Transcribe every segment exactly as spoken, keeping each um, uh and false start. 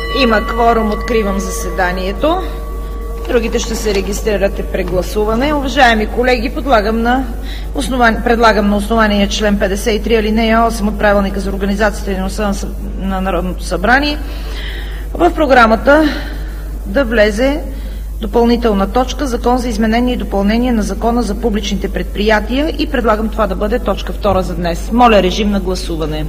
Има кворум, откривам заседанието. Другите ще се регистрирате при гласуване. Уважаеми колеги, подлагам на основание, предлагам на основание член петдесет и три алинея осем от Правилника за организацията и дейността на Народното събрание в програмата да влезе допълнителна точка Закон за изменение и допълнение на Закона за публичните предприятия и предлагам това да бъде точка втора за днес. Моля, режим на гласуване.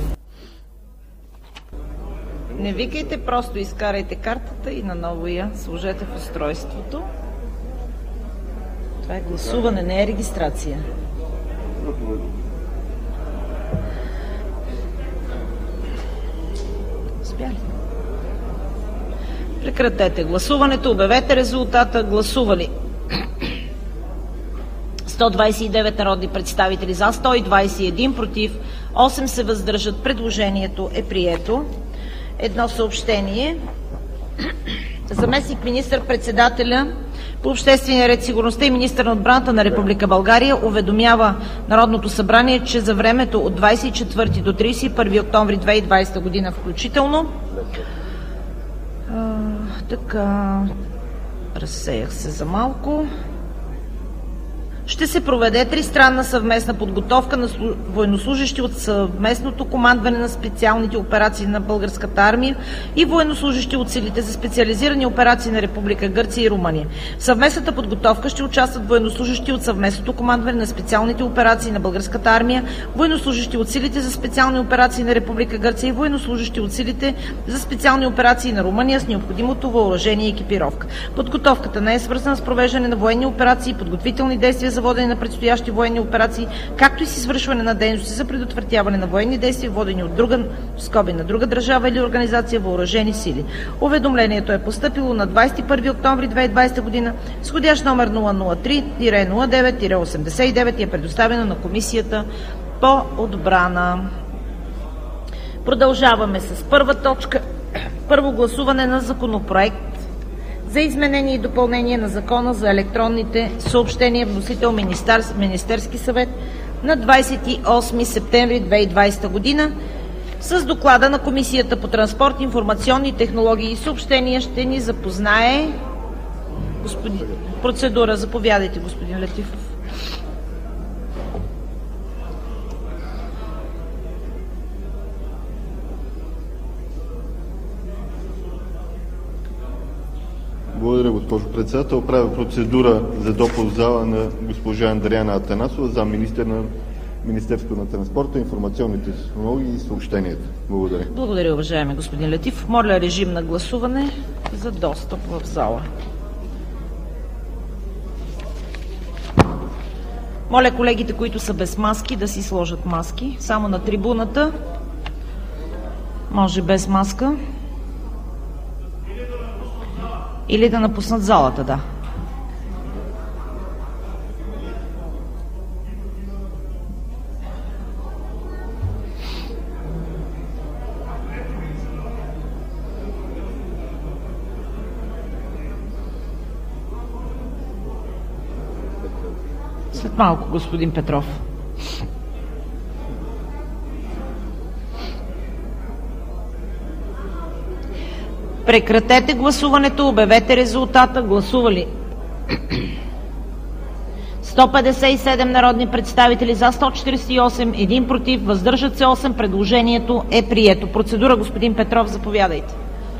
Не викайте, просто изкарайте картата и наново я сложете в устройството. Това е гласуване, не е регистрация. Успяли? Прекратете гласуването, обявете резултата. Гласували сто двадесет и девет народни представители, за сто двадесет и един, против осем, се въздържат. Предложението е прието. Едно съобщение. Заместник министър-председателя по обществения ред, сигурността и министър на отбраната на Република България уведомява Народното събрание, че за времето от двадесет и четвърти до тридесет и първи октомври две хиляди и двадесета година включително, а, така, разсеях се за малко, ще се проведе тристранна съвместна подготовка на военнослужещи от съвместното командване на специалните операции на Българската армия и военнослужещи от силите за специализирани операции на Република Гърция и Румъния. В съвместната подготовка ще участват военнослужещи от съвместното командване на специалните операции на Българската армия, военнослужещи от силите за специални операции на Република Гърция и военнослужещи от силите за специални операции на Румъния с необходимото въоръжение и екипировка. Подготовката не е свързана с провеждане на военни операции, подготвителни действия за водене на предстоящи военни операции, както и с извършване на дейности за предотвратяване на военни действия, водени от друга, скоби на друга държава или организация, въоръжени сили. Уведомлението е постъпило на двадесет и първи октомври две хиляди и двадесета година с входящ номер нула нула три нула девет осемдесет и девет и е предоставено на Комисията по отбрана. Продължаваме с първа точка. Първо гласуване на законопроект за изменение и допълнение на Закона за електронните съобщения. Вносител Министер, Министерски съвет на двадесет и осми септември две хиляди и двадесета година. С доклада на Комисията по транспорт, информационни технологии и съобщения ще ни запознае господин... Процедура. Заповядайте, господин Летифов. Благодаря, госпожо председател. Правя процедура за допуск в зала на госпожа Андриана Атанасова, заместник-министър на Министерството на транспорта, информационните технологии и съобщенията. Благодаря. Благодаря, уважаеми господин Летифов. Моля, режим на гласуване за достъп в зала. Моля колегите, които са без маски, да си сложат маски. Само на трибуната. Може без маска. Или да напуснат залата, да. След малко, господин Петров. Прекратете гласуването, обявете резултата. Гласували сто петдесет и седем народни представители, за сто четиридесет и осем, един против, въздържат се осем. Предложението е прието. Процедура, господин Петров, заповядайте.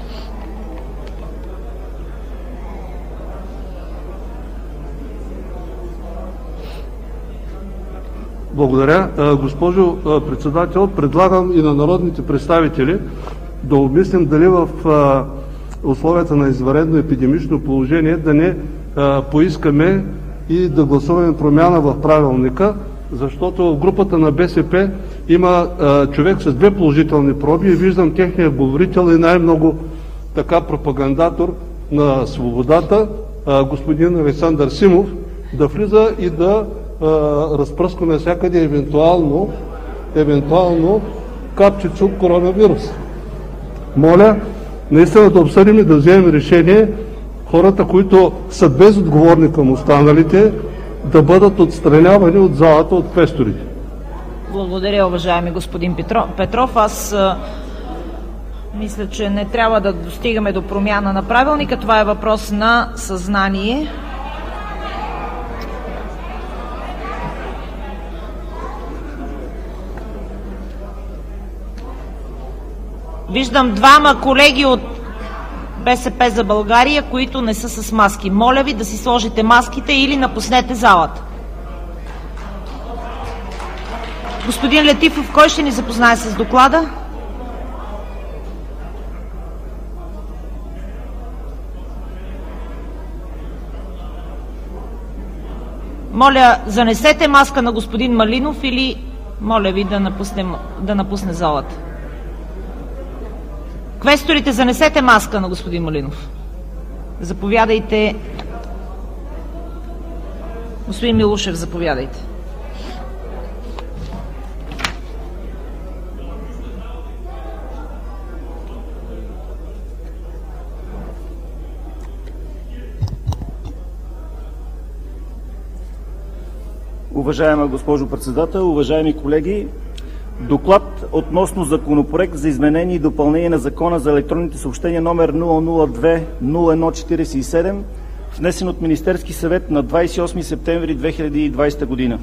Благодаря. Госпожо председател, предлагам и на народните представители да обмислим дали в а, условията на извънредно епидемично положение да не а, поискаме и да гласуваме промяна в правилника, защото в групата на БСП има а, човек с две положителни проби и виждам техния говорител и най-много така пропагандатор на свободата, а, господин Александър Симов, да влиза и да а, разпръска навсякъде евентуално, евентуално капчицо коронавирус. Моля, наистина да обсъдим и да вземем решение хората, които са безотговорни към останалите, да бъдат отстранявани от залата от квесторите. Благодаря, уважаеми господин Петров. Аз Мисля, че не трябва да достигаме до промяна на правилника. Това е въпрос на съзнание. Виждам двама колеги от БСП за България, които не са с маски. Моля ви да си сложите маските или напуснете залата. Господин Летифов, кой ще ни запознае с доклада? Моля, занесете маска на господин Малинов или моля ви да напусне, да напусне залата. Квесторите, занесете маска на господин Малинов. Заповядайте. Господин Милушев, заповядайте. Уважаема госпожо председател, уважаеми колеги! Доклад относно Законопроект за изменение и допълнение на Закона за електронните съобщения номер нула нула две нула едно четиридесет и седем, внесен от Министерския съвет на двадесет и осми септември две хиляди и двадесета година.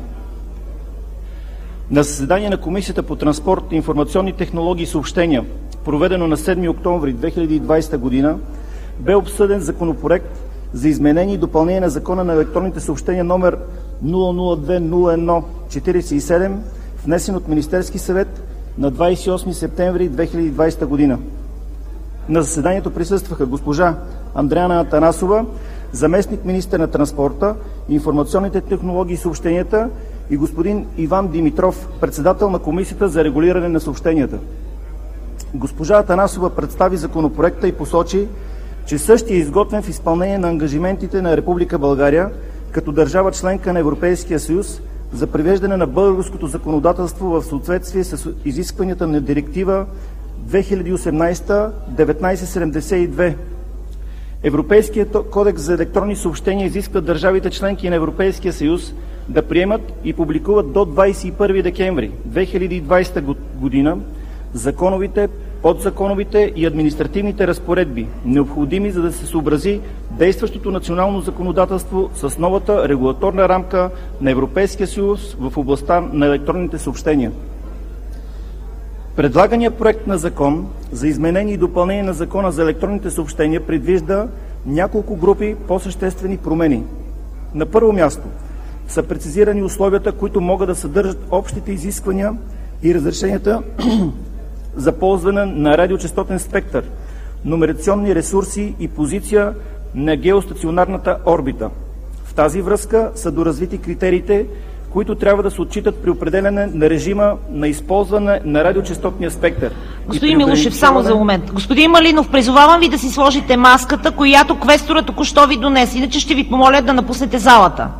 На заседание на Комисията по транспорт, информационни технологии и съобщения, проведено на седми октомври две хиляди и двадесета година, бе обсъден Законопроект за изменение и допълнение на Закона на електронните съобщения номер нула нула две нула едно четиридесет и седем, внесен от Министерския съвет на двадесет и осми септември две хиляди и двадесета година. На заседанието присъстваха госпожа Андреана Атанасова, заместник-министър на транспорта, информационните технологии и съобщенията, и господин Иван Димитров, председател на Комисията за регулиране на съобщенията. Госпожа Атанасова представи законопроекта и посочи, че същия е изготвен в изпълнение на ангажиментите на Република България като държава членка на Европейския съюз за привеждане на българското законодателство в съответствие с изискванията на Директива две хиляди и осемнадесета деветнадесет седемдесет и две. Европейският кодекс за електронни съобщения изисква държавите членки на Европейския съюз да приемат и публикуват до двадесет и първи декември две хиляди и двадесета година законовите, подзаконовите и административните разпоредби, необходими за да се съобрази действащото национално законодателство с новата регулаторна рамка на Европейския съюз в областта на електронните съобщения. Предлаганият проект на закон за изменение и допълнение на Закона за електронните съобщения предвижда няколко групи по-съществени промени. На първо място са прецизирани условията, които могат да съдържат общите изисквания и разрешенията за ползване на радиочестотен спектър, номерационни ресурси и позиция на геостационарната орбита. В тази връзка са доразвити критериите, които трябва да се отчитат при определяне на режима на използване на радиочестотния спектър. Господин Милушев, само за момент. Господин Малинов, призовавам ви да си сложите маската, която квестора току-що ви донесе. Иначе ще ви помоля да напуснете залата.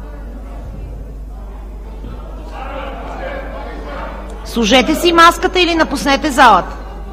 Сложете си маската или напуснете залата.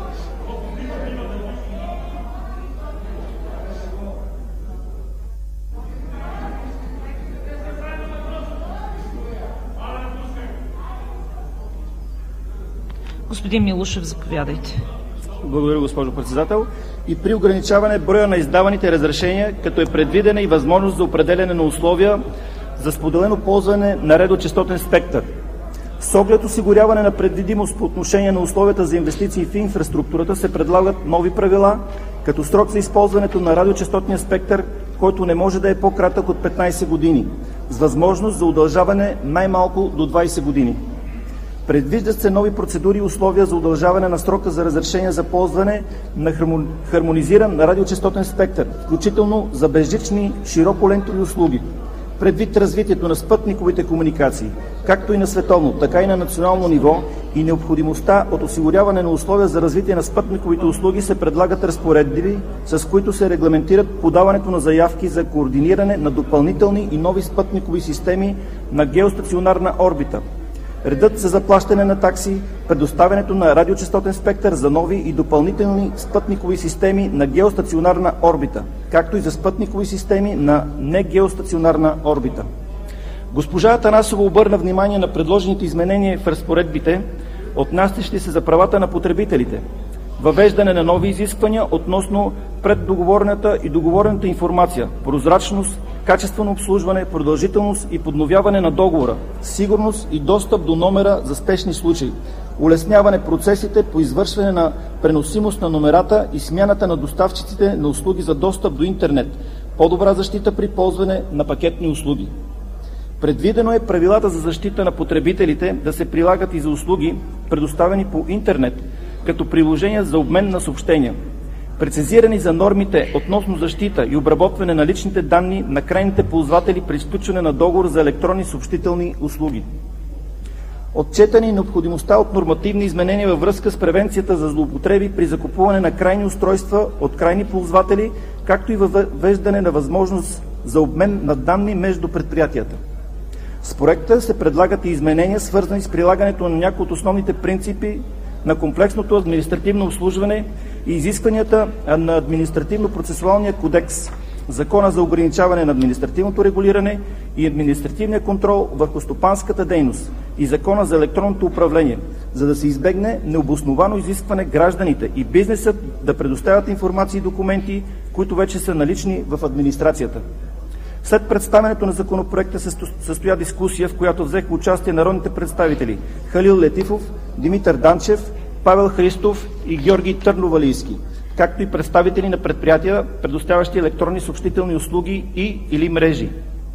Господин Милушев, заповядайте. Благодаря, госпожо председател. И при ограничаване броя на издаваните разрешения, като е предвидена и възможност за определяне на условия за споделено ползване на радиочестотен спектър. С оглед осигуряване на предвидимост по отношение на условията за инвестиции в инфраструктурата се предлагат нови правила, като срок за използването на радиочестотния спектър, който не може да е по-кратък от петнадесет години, с възможност за удължаване най-малко до двадесет години. Предвиждат се нови процедури и условия за удължаване на срока за разрешение за ползване на хармонизиран радиочестотен спектър, включително за безжични широколентови услуги. Предвид развитието на спътниковите комуникации, както и на световно, така и на национално ниво и необходимостта от осигуряване на условия за развитие на спътниковите услуги, се предлагат разпоредби, с които се регламентират подаването на заявки за координиране на допълнителни и нови спътникови системи на геостационарна орбита, редът за заплащане на такси, предоставянето на радиочестотен спектър за нови и допълнителни спътникови системи на геостационарна орбита, както и за спътникови системи на негеостационарна орбита. Госпожа Атанасова обърна внимание на предложените изменения в разпоредбите, отнасящи се за правата на потребителите, въвеждане на нови изисквания относно преддоговорената и договорената информация, прозрачност, качествено обслужване, продължителност и подновяване на договора, сигурност и достъп до номера за спешни случаи, улесняване процесите по извършване на преносимост на номерата и смяната на доставчиците на услуги за достъп до интернет, по-добра защита при ползване на пакетни услуги. Предвидено е правилата за защита на потребителите да се прилагат и за услуги, предоставени по интернет, като приложения за обмен на съобщения. Прецизирани за нормите относно защита и обработване на личните данни на крайните ползватели при сключване на договор за електронни съобщителни услуги. Отчетена и необходимостта от нормативни изменения във връзка с превенцията за злоупотреби при закупуване на крайни устройства от крайни ползватели, както и въвеждане на възможност за обмен на данни между предприятията. С проекта се предлагат и изменения, свързани с прилагането на някои от основните принципи на комплексното административно обслужване и изискванията на Административно-процесуалния кодекс, Закона за ограничаване на административното регулиране и административния контрол върху стопанската дейност и Закона за електронното управление, за да се избегне необосновано изискване гражданите и бизнесът да предоставят информация и документи, които вече са налични в администрацията. След представянето на законопроекта се състоя дискусия, в която взеха участие народните представители Халил Летифов, Димитър Данчев, Павел Христов и Георги Търновалийски, както и представители на предприятия, предоставящи електронни съобщителни услуги и или мрежи.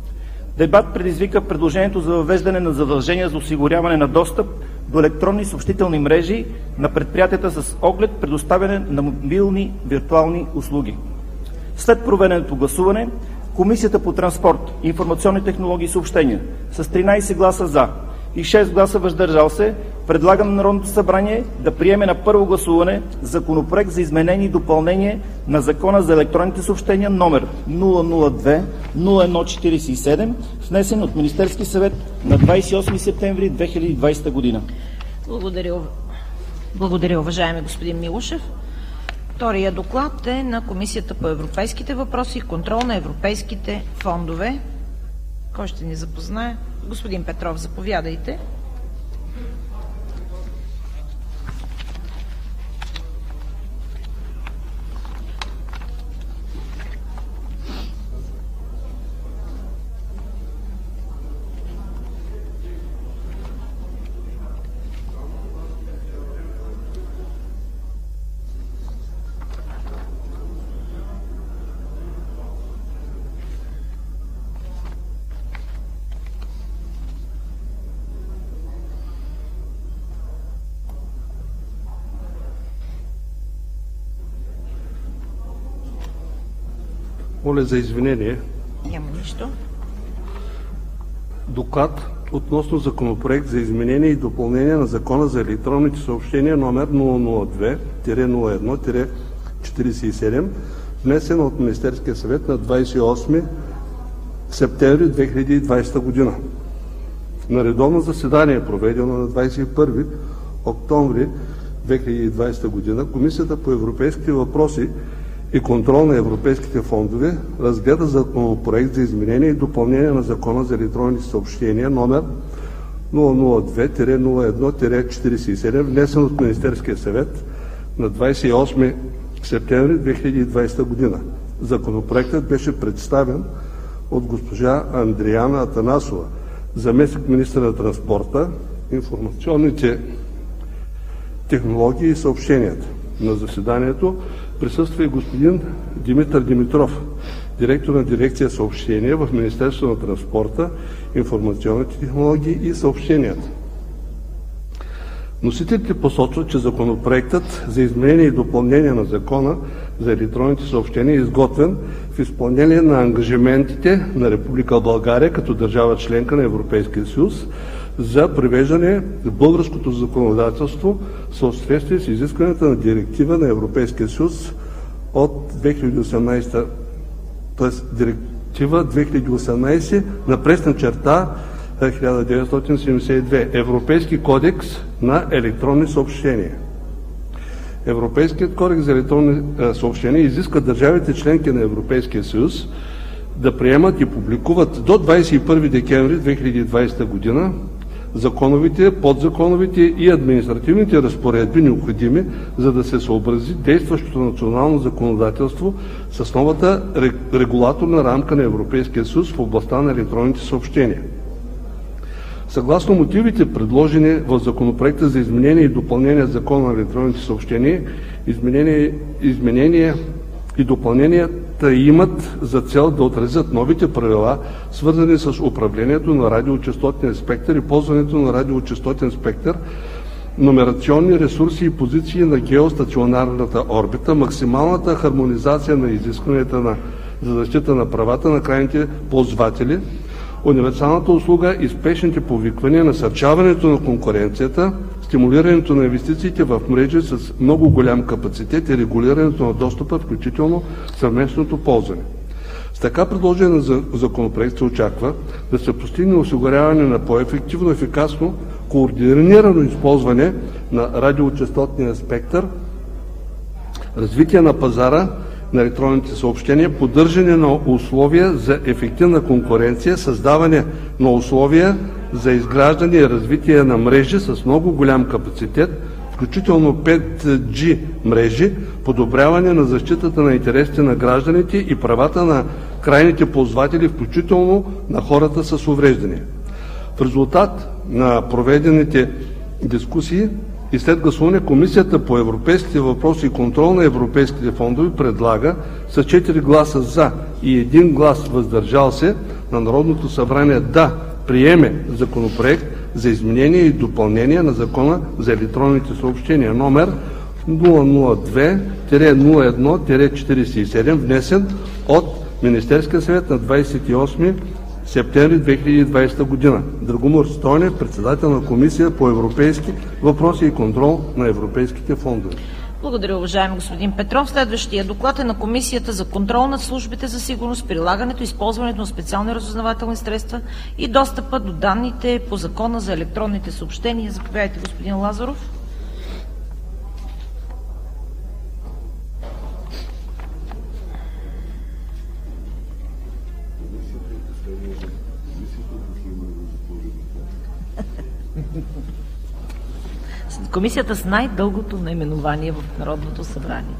Дебат предизвика предложението за въвеждане на задължения за осигуряване на достъп до електронни съобщителни мрежи на предприятията с оглед предоставяне на мобилни виртуални услуги. След проведеното гласуване, Комисията по транспорт, информационни технологии и съобщения с тринадесет гласа „за“ и шест гласа „въздържал се“ предлага на Народното събрание да приеме на първо гласуване Законопроект за изменение и допълнение на Закона за електронните съобщения номер нула нула две нула едно четиридесет и седем, внесен от Министерския съвет на двадесет и осми септември две хиляди и двадесета година. Благодаря, Благодаря, уважаеми господин Милушев. Втория доклад е на Комисията по европейските въпроси и контрол на европейските фондове. Кой ще ни запознае? Господин Петров, заповядайте. Моля за извинение. Няма нищо. Доклад относно Законопроект за изменение и допълнение на Закона за електронните съобщения номер нула нула две нула едно четиридесет и седем, внесен от Министерския съвет на двадесет и осми септември две хиляди и двадесета година. На редовно заседание, проведено на двадесет и първи октомври две хиляди и двадесета година, Комисията по европейските въпроси и контрол на европейските фондове разгледа Законопроект за изменение и допълнение на Закона за електронните съобщения номер нула нула две нула едно четиридесет и седем, внесен от Министерския съвет на двадесет и осми септември две хиляди и двадесета година. Законопроектът беше представен от госпожа Андриана Атанасова, заместник-министър на транспорта, информационните технологии и съобщенията. На заседанието присъства и господин Димитър Димитров, директор на дирекция съобщения в Министерството на транспорта, информационните технологии и съобщенията. Носителите посочват, че Законопроектът за изменение и допълнение на Закона за електронните съобщения е изготвен в изпълнение на ангажиментите на Република България като държава членка на Европейския съюз за привеждане в българското законодателство в съответствие с изискванията на Директива на Европейския съюз от две хиляди и осемнадесета, т.е. Директива две хиляди и осемнадесета на пресна черта хиляда деветстотин седемдесет и две, Европейски кодекс на електронни съобщения. Европейският кодекс за електронни съобщения изисква държавите членки на Европейския съюз да приемат и публикуват до двадесет и първи декември две хиляди и двадесета година законовите, подзаконовите и административните разпоредби, необходими, за да се съобрази действащото национално законодателство с новата регулаторна рамка на Европейския съюз в областта на електронните съобщения. Съгласно мотивите, предложени в Законопроекта за изменение и допълнение на Закона на електронните съобщения, изменение, изменение и допълненията имат за цел да отразят новите правила, свързани с управлението на радиочестотния спектър и ползването на радиочестотен спектър, номерационни ресурси и позиции на геостационарната орбита, максималната хармонизация на изискванията на, за защита на правата на крайните ползватели, универсалната услуга и спешните повиквания, насърчаването на конкуренцията, стимулирането на инвестициите в мрежи с много голям капацитет и регулирането на достъпа, включително съвместното ползване. С така предложен законопроект се очаква да се постигне осигуряване на по-ефективно, ефикасно, координирано използване на радиочестотния спектър, развитие на пазара на електронните съобщения, поддържане на условия за ефективна конкуренция, създаване на условия за изграждане и развитие на мрежи с много голям капацитет, включително пет джи мрежи, подобряване на защитата на интересите на гражданите и правата на крайните ползватели, включително на хората с увреждания. В резултат на проведените дискусии и след гласуване, Комисията по европейските въпроси и контрол на европейските фондове предлага с четири гласа „за“ и един глас „въздържал се“ на Народното събрание да приеме Законопроект за изменение и допълнение на Закона за електронните съобщения, номер нула нула две нула едно четиридесет и седем, внесен от Министерския съвет на двадесет и осми септември две хиляди и двадесета година. Драгомир Стойнев, председател на Комисия по европейски въпроси и контрол на европейските фондове. Благодаря, уважаеми господин Петров. Следващия доклад е на Комисията за контрол над службите за сигурност, прилагането и използването на специални разузнавателни средства и достъпа до данните по Закона за електронните съобщения. Заповядайте, господин Лазаров. Комисията с най-дългото наименование в Народното събрание.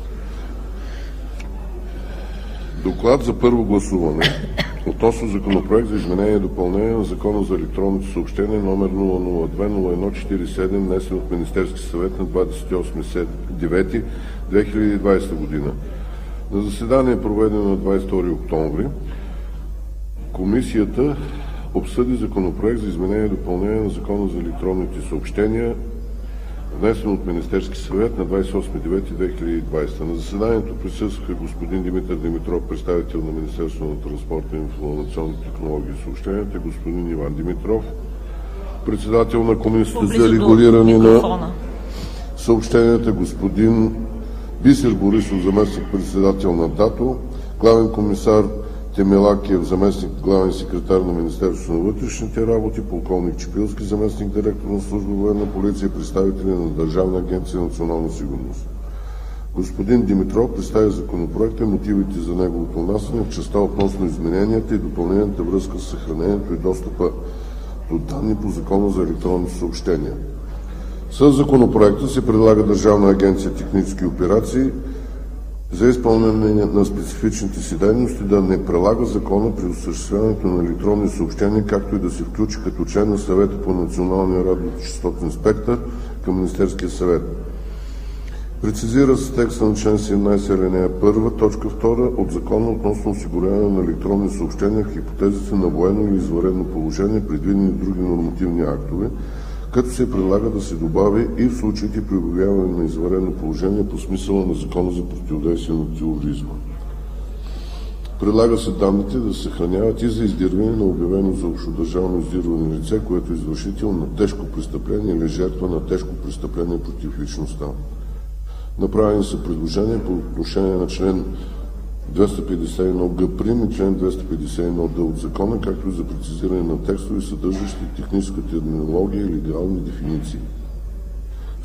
Доклад за първо гласуване относно Законопроект за изменение и допълнение на Закона за електронните съобщения, номер нула нула две нула едно четиридесет и седем, внесен от Министерския съвет на двадесет и осми девети две хиляди и двадесета година. На заседание, проведено на двадесет и втори октомври, Комисията обсъди Законопроект за изменение и допълнение на Закона за електронните съобщения, внесен от Министерския съвет на двадесет и осми девети две хиляди и двадесета. На заседанието присъстваха господин Димитър Димитров, представител на Министерството на транспорта, информационните технологии и съобщенията, господин Иван Димитров, председател на Комисията за регулиране на съобщенията, господин Бисер Борисов, заместник-председател на ДАТО, главен комисар Темелакиев, заместник главен секретар на Министерството на вътрешните работи, полковник Чепилски, заместник директор на служба военна полиция и представители на Държавна агенция национална сигурност. Господин Димитров представи законопроекта и мотивите за неговото внасяне в частта относно измененията и допълненията връзка с съхранението и достъпа до данни по Закона за електронните съобщения. С законопроекта се предлага Държавна агенция технически операции за изпълнение на специфичните си дейности да не прилага закона при осъществяването на електронни съобщения, както и да се включи като член на Съвета по националния радиочестотен спектър към Министерския съвет. Прецизира се текста на член седемнадесет алинея първа, точка втора от Закона относно осигуряване на електронни съобщения в хипотезите на военно или извънредно положение, предвидени в други нормативни актове, като се предлага да се добави и в случаите при обявяване на извънредно положение по смисъла на Закона за противодействие на тероризма. Предлага се данните да се съхраняват и за издирване на обявено за общодържавно издирване лице, което е извършител на тежко престъпление или жертва на тежко престъпление против личността. Направени са предложения по отношение на член двеста петдесет и едно г прим и член двеста петдесет и едно д от закона, както и за прецизиране на текстове, съдържащи техническа терминология и легални дефиниции.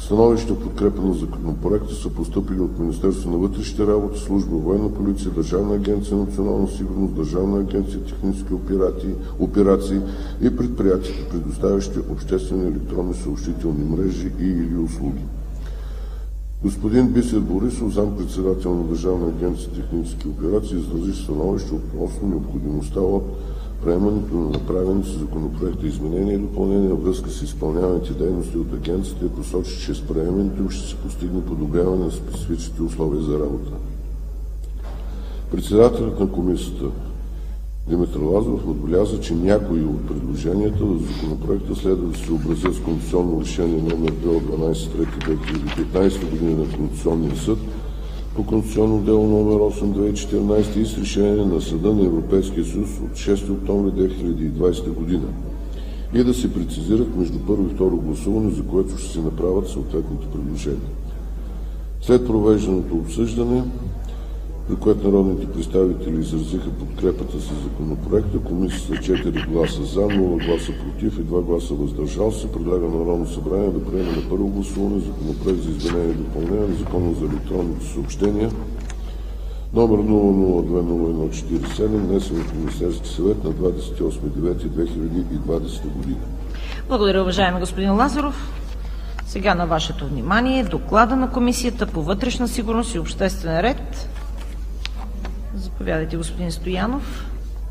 Становища в подкрепа на законопроекта са постъпили от Министерство на вътрешните работи, Служба военна полиция, Държавна агенция национална сигурност, Държавна агенция технически операции и предприятията, предоставящи обществени електронни съобщителни мрежи и или услуги. Господин Бисер Борисов, заместник-председател на Държавна агенция технически операции, изрази становище относно необходимостта от приемането на направените законопроекта изменения и допълнения във връзка с изпълняваните дейности от агенцията и посочи, че с приемането им ще се постигне подобряване на специфичните условия за работа. Председателят на комисията Димитър Лазаров отбеляза, че някои от предложенията в законопроекта следва да се съобразят с конституционно решение номер две от дванадесети март две хиляди и петнадесета година на Конституционния съд по конституционно дело номер осем две хиляди и четиринадесета и с решение на Съда на Европейския съюз от шести октомври две хиляди и двадесета година и да се прецизират между първо и второ гласуване, за което ще се направят съответните предложения. След провежданото обсъждане, при което народните представители изразиха подкрепата си законопроекта, комисията с четири гласа за, нула гласа против и два гласа въздържал се предлага на Народното събрание да приеме на първо гласуване законопроект за изменение и допълнение на Закона за електронните съобщения, номер нула нула две нула едно четиридесет и седем, внесен от Министерския съвет на двадесет и осми септември две хиляди и двадесета година. Благодаря, уважаеми господин Лазаров. Сега на вашето внимание доклада на Комисията по вътрешна сигурност и обществен ред. Заповядайте, господин Стоянов.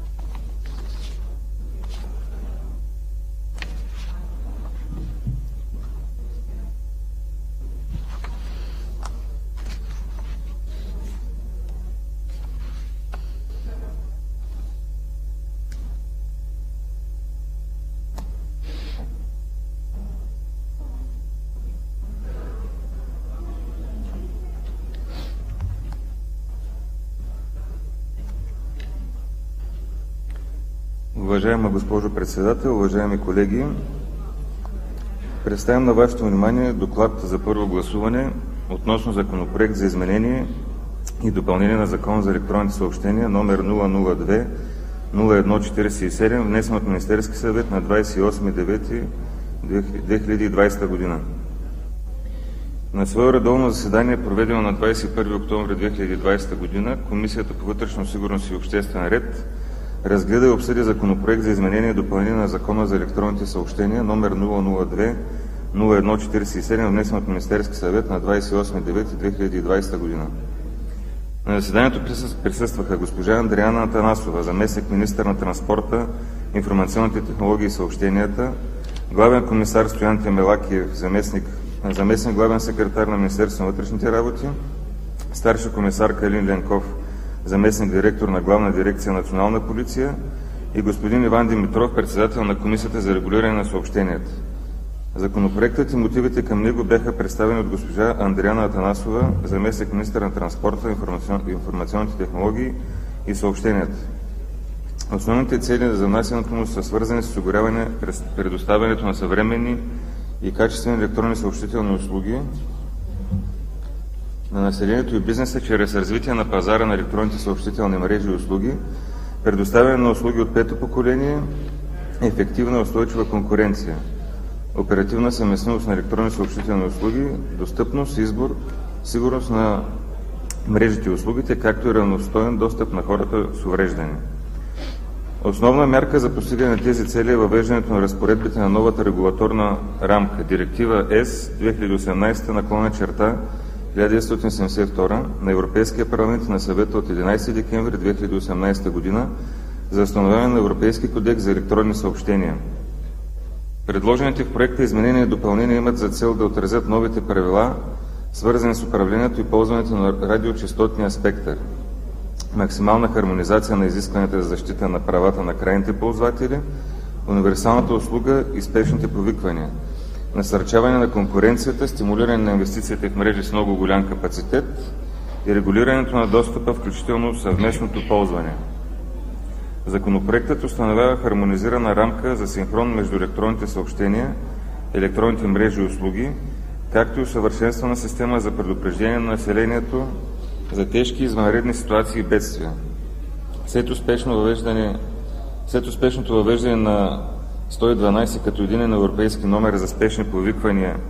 Уважаема госпожо Председател, уважаеми колеги, представям на вашето внимание доклад за първо гласуване относно Законопроект за изменение и допълнение на Закона за електронните съобщения, номер нула нула две нула едно четиридесет и седем, внесен от Министерския съвет на двадесет и осми септември две хиляди и двадесета година. На свое редовно заседание, проведено на двадесет и първи октомври две хиляди и двадесета година, Комисията по вътрешна сигурност и обществен ред разгледа и обсъди Законопроект за изменение и допълнение на Закона за електронните съобщения, номер нула нула две нула едно четиридесет и седем, внесен от Министерския съвет на двадесет и осми септември две хиляди и двадесета година. На заседанието присъстваха госпожа Андриана Атанасова, заместник-министър на транспорта, информационните технологии и съобщенията, главен комисар Стоян Темелакиев, заместник, заместник главен секретар на Министерството на вътрешните работи, старши комисар Калин Ленков, заместник директор на Главна дирекция Национална полиция, и господин Иван Димитров, председател на Комисията за регулиране на съобщенията. Законопроектът и мотивите към него бяха представени от госпожа Андриана Атанасова, заместник-министър на транспорта, информационните технологии и съобщенията. Основните цели за внасянето му са свързани с осигуряване предоставянето на съвременни и качествени електронни съобщителни услуги на населението и бизнеса чрез развитие на пазара на електронните съобщителни мрежи и услуги, предоставяне на услуги от пето поколение, ефективна и устойчива конкуренция, оперативна съвместимост на електронни съобщителни услуги, достъпност, избор, сигурност на мрежите и услугите, както и равностоен достъп на хората с увреждания. Основна мярка за постигане на тези цели е въвеждането на разпоредбите на новата регулаторна рамка, Директива Ес две хиляди и осемнадесета наклона черта хиляда деветстотин седемдесет и втора на Европейския парламент и на Съвета от единадесети декември две хиляди и осемнадесета година за установяване на Европейски кодекс за електронни съобщения. Предложените в проекта изменения и допълнения имат за цел да отразят новите правила, свързани с управлението и ползването на радиочестотния спектър, максимална хармонизация на изискванията за защита на правата на крайните ползватели, универсалната услуга и спешните повиквания, насърчаване на конкуренцията, стимулиране на инвестициите в мрежи с много голям капацитет и регулирането на достъпа, включително съвместното ползване. Законопроектът установява хармонизирана рамка за синхрон между електронните съобщения, електронните мрежи и услуги, както и усъвършенствана система за предупреждение на населението за тежки извънредни ситуации и бедствия. След успешно въвеждане, след успешното въвеждане на сто и дванадесет като единен европейски номер за спешни повиквания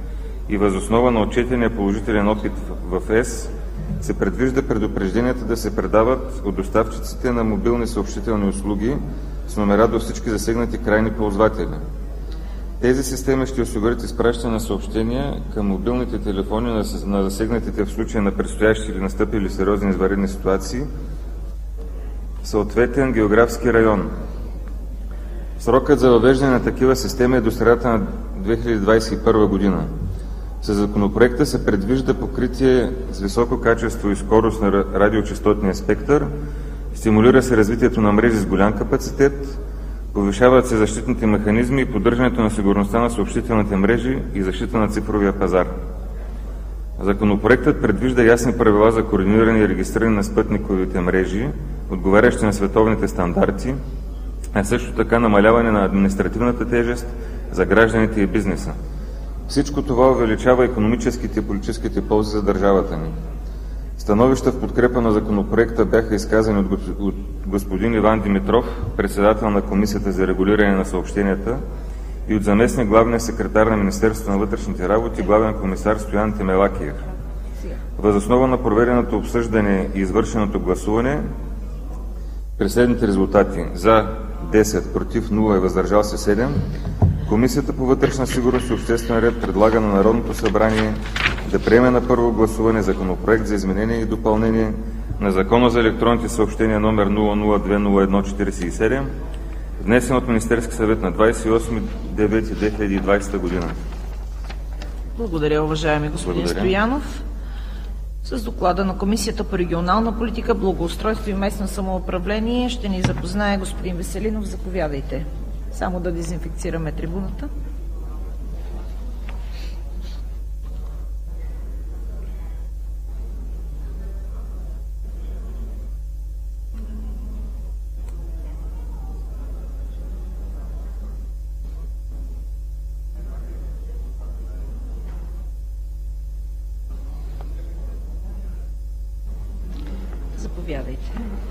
и въз основа на отчетения положителен опит в ЕС се предвижда предупрежденията да се предават от доставчиците на мобилни съобщителни услуги с номера до всички засегнати крайни ползватели. Тези системи ще осигурят изпращане на съобщения към мобилните телефони на засегнатите в случая на предстоящи или настъпили сериозни извънредни ситуации в съответен географски район. Срокът за въвеждане на такива системи е до средата на две хиляди двадесет и първа година. Със законопроекта се предвижда покритие с високо качество и скорост на радиочестотния спектър, стимулира се развитието на мрежи с голям капацитет, повишават се защитните механизми и поддържането на сигурността на съобщителните мрежи и защита на цифровия пазар. Законопроектът предвижда ясни правила за координиране и регистриране на спътниковите мрежи, отговарящи на световните стандарти, а също така намаляване на административната тежест за гражданите и бизнеса. Всичко това увеличава икономическите и политическите ползи за държавата ни. Становища в подкрепа на законопроекта бяха изказани от господин Иван Димитров, председател на Комисията за регулиране на съобщенията, и от заместник главния секретар на Министерството на вътрешните работи, главен комисар Стоян Темелакиев. Въз основа на проведеното обсъждане и извършеното гласуване при следните резултати: за десет, против нула и въздържал се седем, Комисията по вътрешна сигурност и обществен ред предлага на Народното събрание да приеме на първо гласуване Законопроект за изменение и допълнение на Закона за електронните съобщения номер нула нула две нула едно четиридесет и седем, внесен от Министерския съвет на двадесет и осми девети две хиляди и двадесета година. Благодаря, уважаеми господин Благодаря. Стоянов. С доклада на Комисията по регионална политика, благоустройство и местно самоуправление ще ни запознае господин Веселинов. Заповядайте. Само да дезинфекцираме трибуната. Заповядайте.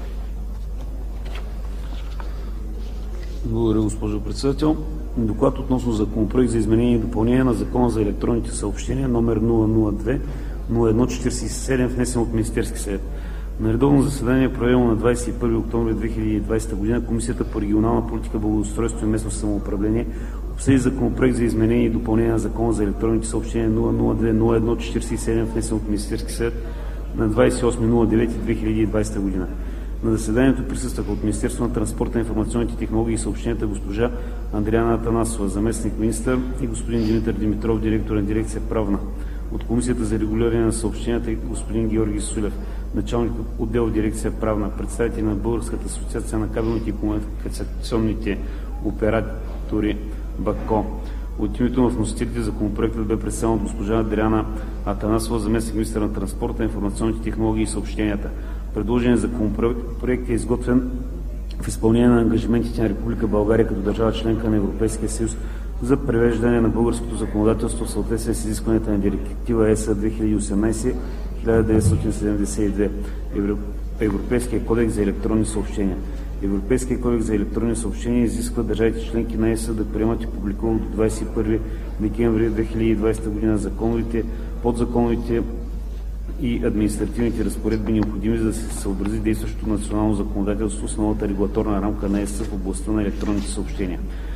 Благодаря, госпожо председател. Доклад относно Законопроект за изменение и допълнение на Закона за електронните съобщения номер нула нула две нула едно четиридесет и седем, внесен от Министерския съвет. На редовно заседание, проведено на двадесет и първи октомври две хиляди и двадесета година, Комисията по регионална политика, благоустройство и местно самоуправление обсъди Законопроект за изменение и допълнение на Закона за електронните съобщения нула нула две нула едно четиридесет и седем, внесен от Министерския съвет на двадесет и осми девети две хиляди и двадесета година. На заседанието присъстваха от Министерството на транспорта, информационните технологии и съобщенията госпожа Андриана Атанасова, заместник-министър, и господин Димитър Димитров, директор на дирекция правна. От Комисията за регулиране на съобщенията господин Георги Сулев, началник отдел в дирекция правна, представители на Българската асоциация на кабелните и комуникационните оператори БАКО. От името на вносителите законопроектът бе представен от госпожа Андриана Атанасова, заместник-министър на транспорта, информационните технологии и съобщенията. Предложеният законопроект е изготвен в изпълнение на ангажиментите на Република България като държава членка на Европейския съюз за привеждане на българското законодателство в съответствие с изискванията на Директива Е С две хиляди и осемнадесет хиляда деветстотин седемдесет и две, Европейския кодекс за електронни съобщения. Европейския кодекс за електронни съобщения изисква държавите членки на Е С да приемат и публикуват до двадесет и първи декември две хиляди и двадесета година законовите, подзаконовите и административните разпоредби, необходими за да се съобрази действащото национално законодателство с новата регулаторна рамка на Е С в областта на електронните съобщения.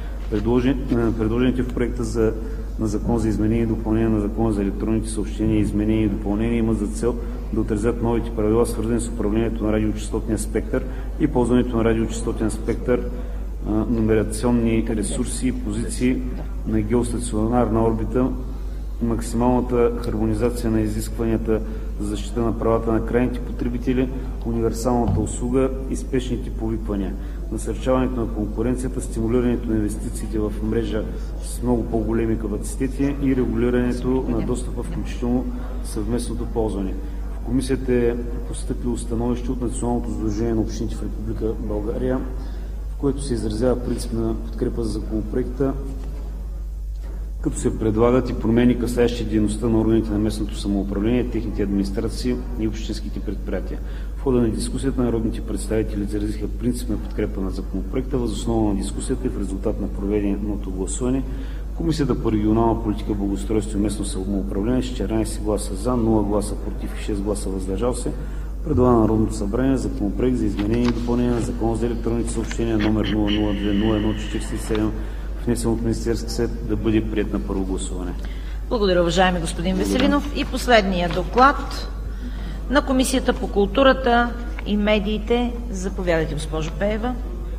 Предложените в проекта за, на Закон за изменение и допълнение на Закона за електронните съобщения и изменение и допълнение имат за цел да отразят новите правила, свързани с управлението на радиочестотния спектър и ползването на радиочестотен спектър, номерационни ресурси и позиции на геостационарна орбита, максималната хармонизация на изискванията за защита на правата на крайните потребители, универсалната услуга и спешните повиквания, насърчаването на конкуренцията, стимулирането на инвестициите в мрежа с много по-големи капацитети и регулирането на достъпа, включително съвместното ползване. В комисията е постъпило становище от Националното сдружение на общините в Република България, в което се изразява принципна подкрепа за законопроекта, като се предлагат и промени, касаещи дейността на органите на местното самоуправление, техните администрации и общинските предприятия. В хода на дискусията народните представители изразиха принципна подкрепа на законопроекта. Въз основа на дискусията и в резултат на проведеното гласуване Комисията по регионална политика, благоустройство и местно самоуправление с четиринадесет гласа за, нула гласа против и шест гласа въздържал се предлага на Народното събрание Законопроект за изменение и допълнение на Закона за електронните съобщения номер нула нула две нула едно четиридесет и седем, внесен от Министерския съвет, да бъде приет на първо гласуване. Благодаря, уважаеми господин Веселинов. И последния доклад на Комисията по културата и медиите. Заповядайте, госпожо Пеева.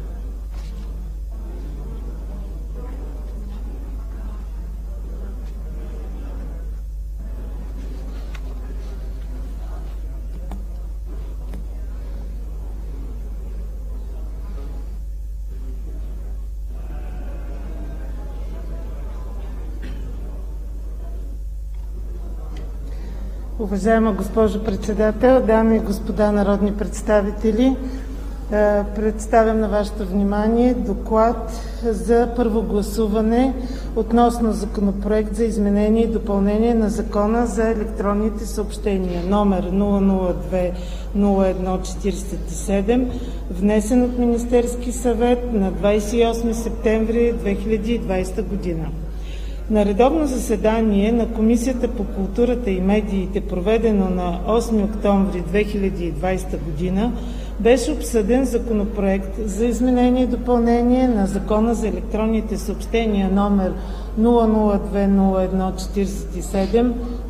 Уважаема госпожо Председател, дами и господа народни представители, представям на вашето внимание доклад за първо гласуване относно Законопроект за изменение и допълнение на Закона за електронните съобщения, номер нула нула две нула едно четиридесет и седем, внесен от Министерския съвет на двадесет и осми септември две хиляди и двадесета година. На редовно заседание на Комисията по културата и медиите, проведено на осми октомври две хиляди и двадесета година, беше обсъден Законопроект за изменение и допълнение на Закона за електронните съобщения номер нула нула две нула едно четиридесет и седем,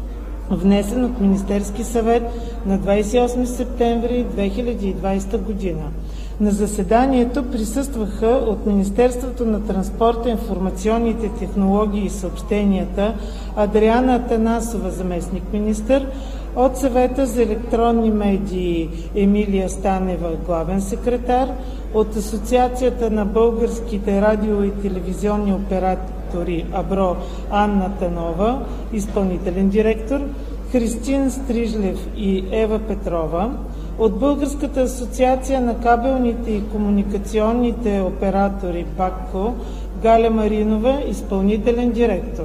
внесен от Министерския съвет на двадесет и осми септември две хиляди и двадесета година. На заседанието присъстваха от Министерството на транспорта, информационните технологии и съобщенията Адриана Атанасова, заместник-министър, от Съвета за електронни медии Емилия Станева, главен секретар, от Асоциацията на българските радио и телевизионни оператори АБРО Анна Танова, изпълнителен директор, Христин Стрижлев и Ева Петрова, от Българската асоциация на кабелните и комуникационните оператори БАККО Галя Маринова, изпълнителен директор.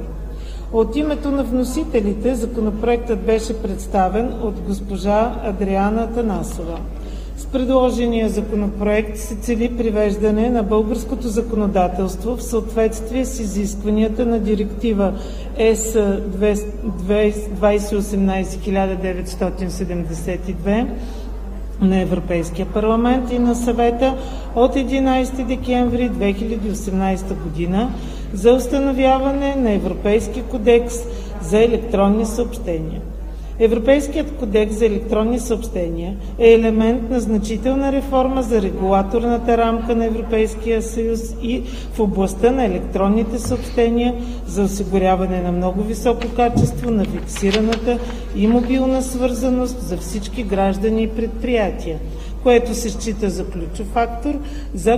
От името на вносителите Законопроектът беше представен от госпожа Адриана Атанасова. С предложения Законопроект се цели привеждане на българското законодателство в съответствие с изискванията на Директива ЕС двадесет и осемнадесет хиляда деветстотин седемдесет и две на Европейския парламент и на Съвета от единадесети декември две хиляди и осемнадесета година за установяване на Европейски кодекс за електронни съобщения. Европейският кодекс за електронни съобщения е елемент на значителна реформа за регулаторната рамка на Европейския съюз и в областта на електронните съобщения за осигуряване на много високо качество на фиксираната и мобилна свързаност за всички граждани и предприятия, което се счита за ключов фактор за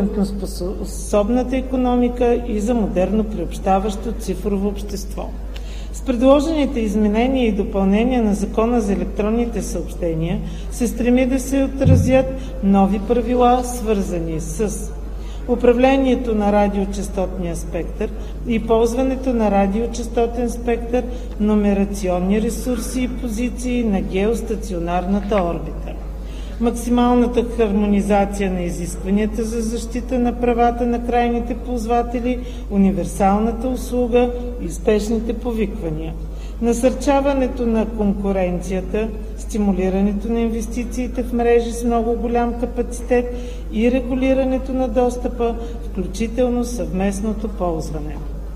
конкурентоспособната икономика и за модерно приобщаващо цифрово общество. С предложените изменения и допълнения на Закона за електронните съобщения се стреми да се отразят нови правила, свързани с управлението на радиочестотния спектър и ползването на радиочестотен спектър, номерационни ресурси и позиции на геостационарната орбита, максималната хармонизация на изискванията за защита на правата на крайните ползватели, универсалната услуга и спешните повиквания, насърчаването на конкуренцията, стимулирането на инвестициите в мрежи с много голям капацитет и регулирането на достъпа, включително съвместното ползване.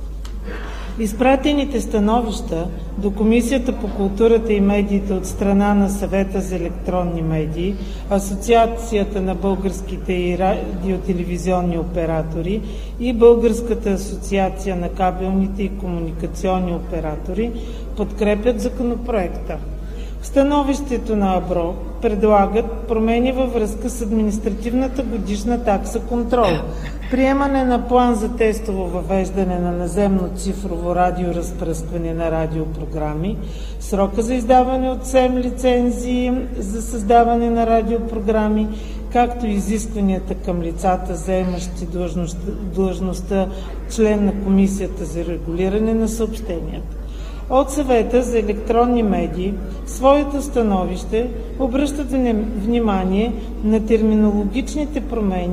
Изпратените становища до Комисията по културата и медиите от страна на Съвета за електронни медии, Асоциацията на българските и радиотелевизионни оператори и Българската асоциация на кабелните и комуникационни оператори подкрепят Законопроекта. В становището на АБРО предлагат промени във връзка с административната годишна такса контрол, приемане на план за тестово въвеждане на наземно цифрово радиоразпръскване на радиопрограми, срока за издаване от СЕМ лицензии за създаване на радиопрограми, както и изискванията към лицата, заемащи длъжността, длъжността член на Комисията за регулиране на съобщенията. От Съвета за електронни медии в своето становище обръщат внимание на терминологичните промени,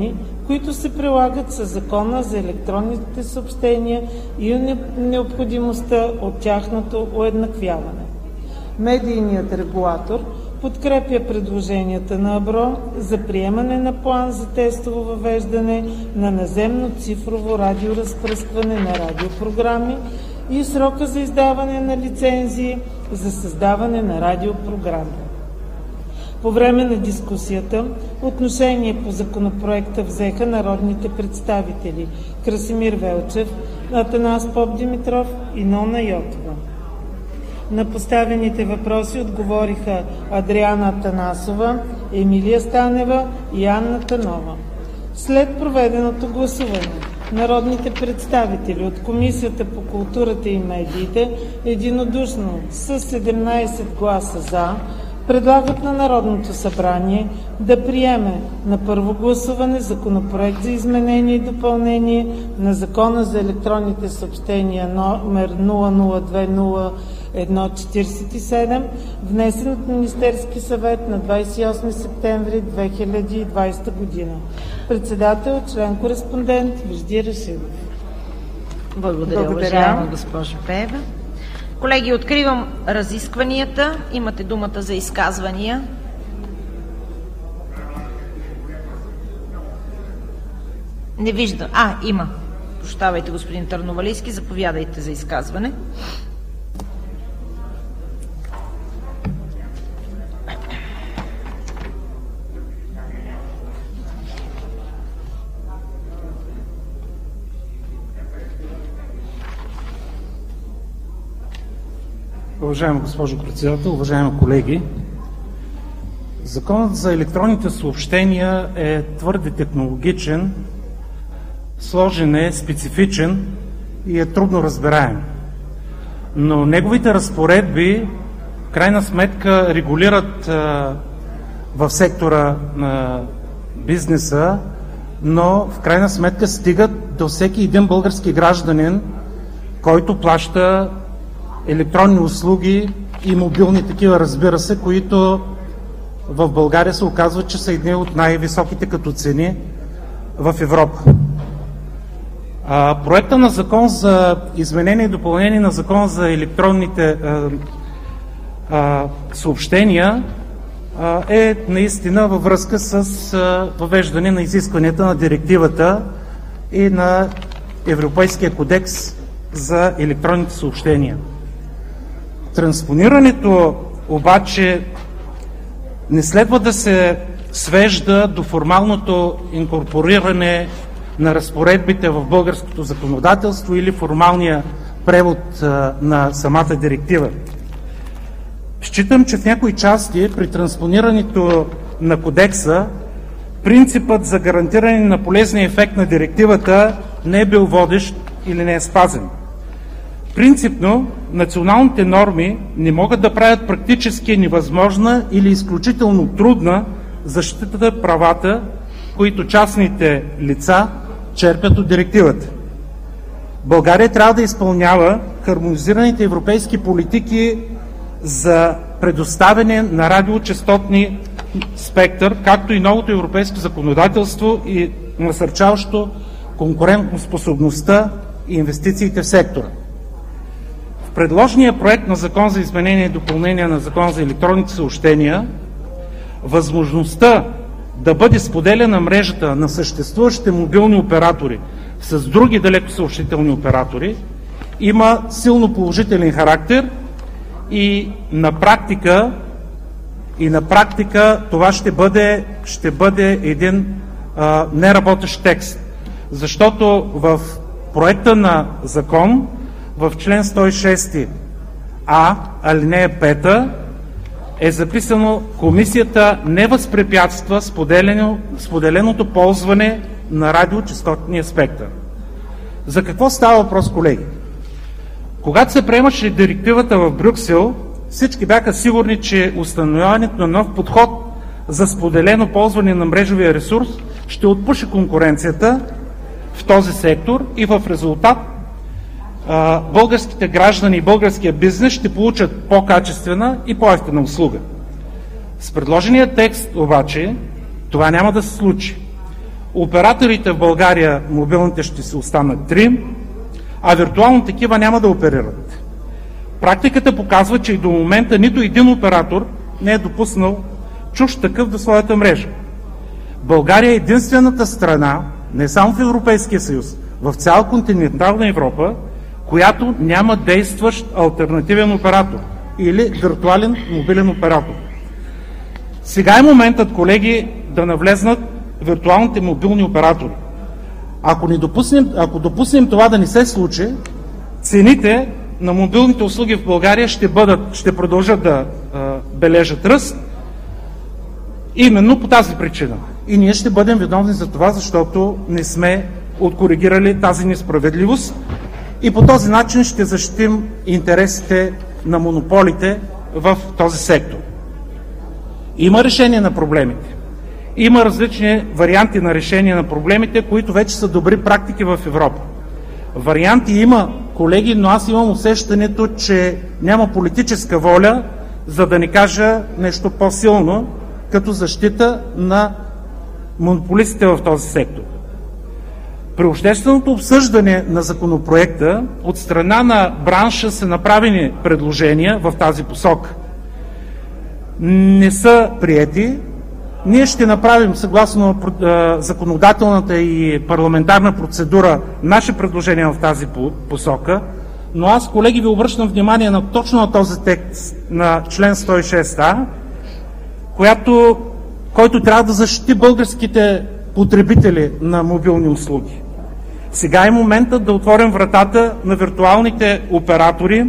които се прилагат със Закона за електронните съобщения и необходимостта от тяхното уеднаквяване. Медийният регулатор подкрепя предложенията на АБРО за приемане на план за тестово въвеждане на наземно цифрово радиоразпръскване на радиопрограми и срока за издаване на лицензии за създаване на радиопрограми. По време на дискусията отношение по законопроекта взеха народните представители Красимир Велчев, Атанас Попдимитров и Нона Йотова. На поставените въпроси отговориха Адриана Атанасова, Емилия Станева и Анна Танова. След проведеното гласуване, народните представители от Комисията по културата и медиите единодушно с седемнайсет гласа „за“ предлагат на Народното събрание да приеме на първо гласуване Законопроект за изменение и допълнение на Закона за електронните съобщения номер нула нула две нула едно четиридесет и седем, внесен от Министерския съвет на двадесет и осми септември две хиляди и двадесета година. Председател, член-кореспондент Вежди Рашидов. Благодаря, уважаема госпожо Пеева. Колеги, откривам разискванията. Имате думата за изказвания. Не виждам. А, има. Прощавайте, господин Търновалийски. Заповядайте за изказване. Уважаема госпожо председател, уважаеми колеги! Законът за електронните съобщения е твърде технологичен, сложен е, специфичен и е трудно разбираем. Но неговите разпоредби в крайна сметка регулират а, в сектора на бизнеса, но в крайна сметка стигат до всеки един български гражданин, който плаща електронни услуги и мобилни такива, разбира се, които в България се оказват, че са едни от най-високите като цени в Европа. А, проекта на закон за изменение и допълнение на Закона за електронните а, а, съобщения а, е наистина във връзка с а, въвеждане на изискванията на директивата и на Европейския кодекс за електронните съобщения. Транспонирането обаче не следва да се свежда до формалното инкорпориране на разпоредбите в българското законодателство или формалния превод а, на самата директива. Считам, че в някои части при транспонирането на кодекса принципът за гарантиране на полезния ефект на директивата не е бил водещ или не е спазен. Принципно, националните норми не могат да правят практически невъзможна или изключително трудна защитата правата, които частните лица черпят от директивата. България трябва да изпълнява хармонизираните европейски политики за предоставяне на радиочестотни спектър, както и новото европейско законодателство и насърчаващо конкурентоспособността и инвестициите в сектора. В предложения проект на Закон за изменение и допълнение на Закон за електронните съобщения възможността да бъде споделена мрежата на съществуващите мобилни оператори с други далекосъобщителни оператори има силно положителен характер и на практика, и на практика това ще бъде, ще бъде един а, неработещ текст. Защото в проекта на закон в член сто и шести А, алинея пета е записано: комисията не възпрепятства споделено, споделеното ползване на радиочестотния спектър. За какво става въпрос, колеги? Когато се приемаше директивата в Брюксел, всички бяха сигурни, че установяването на нов подход за споделено ползване на мрежовия ресурс ще отпуши конкуренцията в този сектор и в резултат българските граждани и българския бизнес ще получат по-качествена и по-евтина услуга. С предложения текст обаче това няма да се случи. операторите в България, мобилните, ще се останат три, а виртуално такива няма да оперират. Практиката показва, че и до момента нито един оператор не е допуснал чужд такъв до своята мрежа. България е единствената страна, не само в Европейския съюз, в цяла континентална Европа, която няма действащ алтернативен оператор или виртуален мобилен оператор. Сега е моментът, колеги, да навлезнат виртуалните мобилни оператори. Ако, не допуснем, ако допуснем това да не се случи, цените на мобилните услуги в България ще, бъдат, ще продължат да а, бележат ръст именно по тази причина. И ние ще бъдем виновни за това, защото не сме откоригирали тази несправедливост и по този начин ще защитим интересите на монополите в този сектор. Има решение на проблемите. Има различни варианти на решение на проблемите, които вече са добри практики в Европа. Варианти има, колеги, но аз имам усещането, че няма политическа воля, за да не кажа нещо по-силно, като защита на монополистите в този сектор. При общественото обсъждане на законопроекта от страна на бранша са направени предложения в тази посока. Не са приети. Ние ще направим, съгласно законодателната и парламентарна процедура, наши предложения в тази посока, но аз, колеги, ви обръщам внимание на точно на този текст на член сто и шест а, която, който трябва да защити българските потребители на мобилни услуги. Сега е моментът да отворим вратата на виртуалните оператори,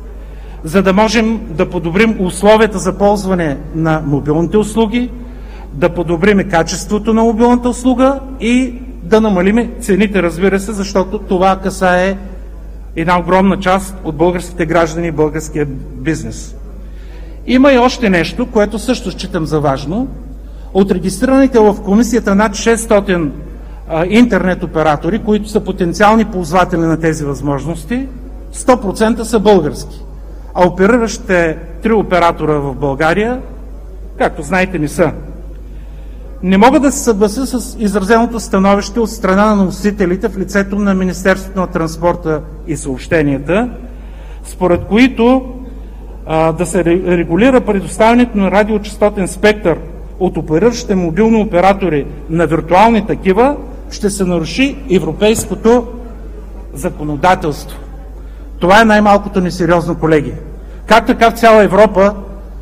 за да можем да подобрим условията за ползване на мобилните услуги, да подобрим качеството на мобилната услуга и да намалим цените, разбира се, защото това касае една огромна част от българските граждани и българския бизнес. Има и още нещо, което също считам за важно. От регистрираните в комисията над шестстотин а, интернет оператори, които са потенциални ползватели на тези възможности, сто процента са български. А опериращите три оператора в България, както знаете, не са. Не мога да се съглася с изразеното становище от страна на носителите в лицето на Министерството на транспорта и съобщенията, според които а, да се регулира предоставянето на радиочестотен спектър от опериращите мобилни оператори на виртуални такива, ще се наруши европейското законодателство. Това е най-малкото несериозно, колеги. Как така в цяла Европа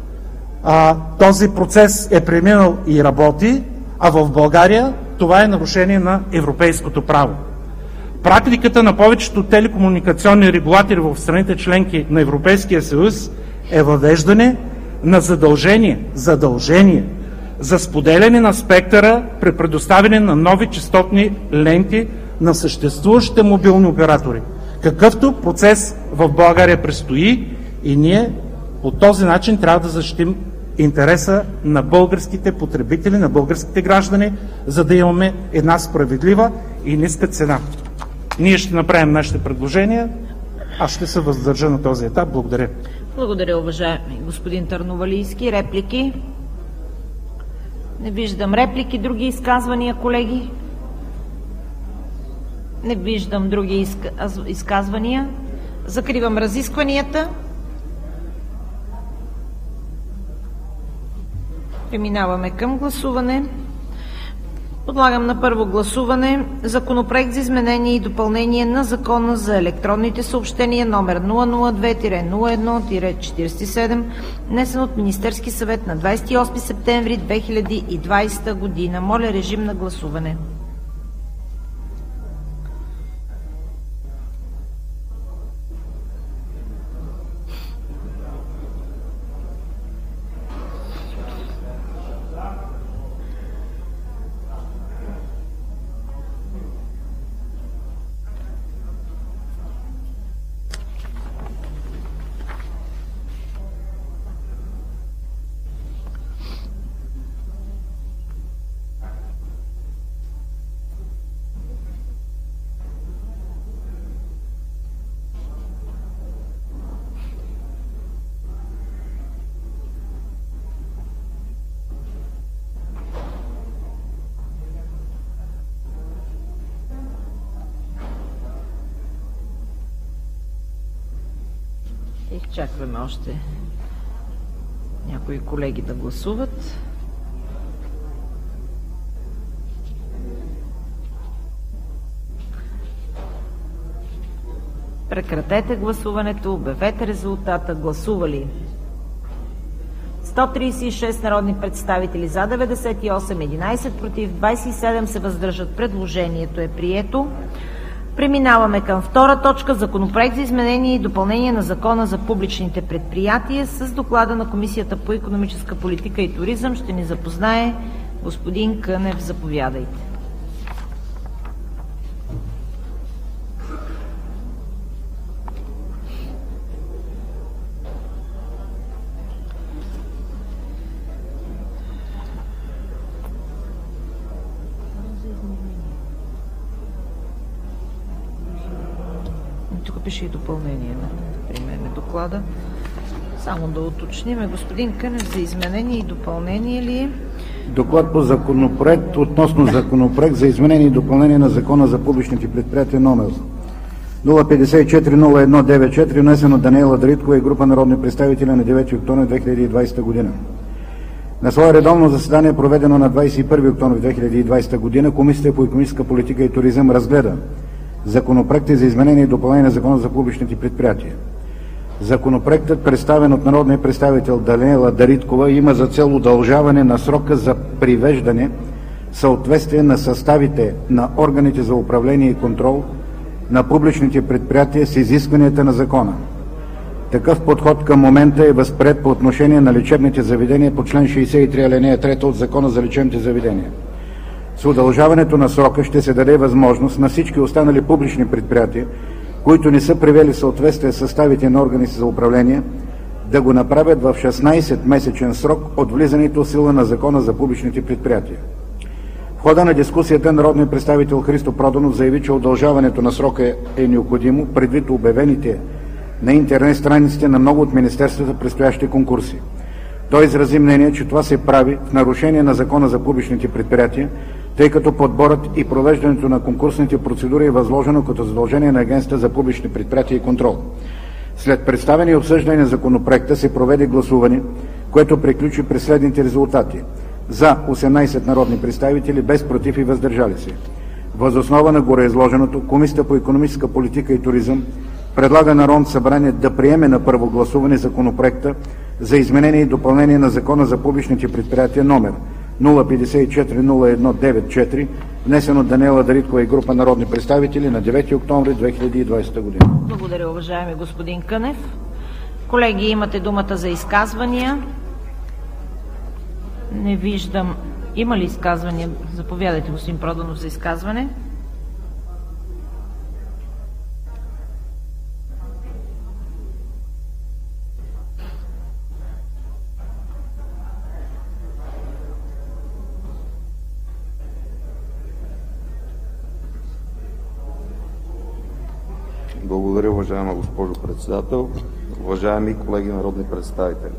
а, този процес е преминал и работи, а в България това е нарушение на европейското право. Практиката на повечето телекомуникационни регулатори в страните членки на Европейския съюз е въвеждане на задължение, задължение за споделяне на спектъра при предоставяне на нови честотни ленти на съществуващите мобилни оператори. Какъвто процес в България предстои и ние по този начин трябва да защитим интереса на българските потребители, на българските граждани, за да имаме една справедлива и ниска цена. Ние ще направим нашите предложения. Аз ще се въздържа на този етап. Благодаря. Благодаря, уважаеми господин Търновалийски. Реплики? Не виждам реплики. Други изказвания, колеги? Не виждам други изказвания. Закривам разискванията. Преминаваме към гласуване. Подлагам на първо гласуване Законопроект за изменение и допълнение на Закона за електронните съобщения номер нула нула две нула едно четиридесет и седем, внесен от Министерски съвет на двадесет и осми септември две хиляди и двадесета година. Моля, режим на гласуване. Изчакваме още някои колеги да гласуват. Прекратете гласуването, обявете резултата. Гласували сто тридесет и шест народни представители, за деветдесет и осем, единадесет против, двадесет и седем се въздържат. Предложението е прието. Преминаваме към втора точка. Законопроект за изменение и допълнение на Закона за публичните предприятия. С доклада на Комисията по икономическа политика и туризъм ще ни запознае господин Кънев. Заповядайте. Тук пише и допълнение на примерно доклада. Само да уточним, господин Кънев, за изменение и допълнение ли е? Доклад по законопроект относно законопроект за изменение и допълнение на Закона за публичните предприятия номер нула петдесет и четири нула едно деветдесет и четири, внесен от Даниела Дариткова и група народни представители на девети октомври две хиляди и двадесета година. На свое редовно заседание, проведено на двадесет и първи октомври две хиляди и двадесета година, Комисията по икономическа политика и туризъм разгледа Законопроектът за изменение и допълнение на Закона за публичните предприятия. Законопроектът, представен от народния представител Даниела Дариткова, има за цел удължаване на срока за привеждане в съответствие на съставите на органите за управление и контрол на публичните предприятия с изискванията на закона. Такъв подход към момента е възприет по отношение на лечебните заведения по член шейсет и три, алинея трета от Закона за лечебните заведения. С удължаването на срока ще се даде възможност на всички останали публични предприятия, които не са привели в съответствие с съставите на органите за управление, да го направят в шестнадесетмесечен срок от влизането в сила на Закона за публичните предприятия. В хода на дискусията народният представител Христо Проданов заяви, че удължаването на срока е необходимо предвид обявените на интернет страниците на много от министерствата предстоящи конкурси. Той изрази мнение, че това се прави в нарушение на Закона за публичните предприятия, тъй като подборът и провеждането на конкурсните процедури е възложено като задължение на Агенцията за публични предприятия и контрол. След представяне и обсъждане на законопроекта се проведе гласуване, което приключи при следните резултати: за осемнадесет народни представители, без против и въздържали се. Въз основа на гореизложеното, Комисията по икономическа политика и туризъм предлага Народното събрание да приеме на първо гласуване Законопроекта за изменение и допълнение на Закона за публичните предприятия номер нула петдесет и четири нула едно деветдесет и четири, внесен от Даниела Дариткова и група народни представители на девети октомври две хиляди и двадесета година. Благодаря, уважаеми господин Кънев. Колеги, имате думата за изказвания. Не виждам. Има ли изказвания? Заповядайте, господин Проданов, за изказване. Благодаря, уважаема госпожо председател. Уважаеми колеги народни представители,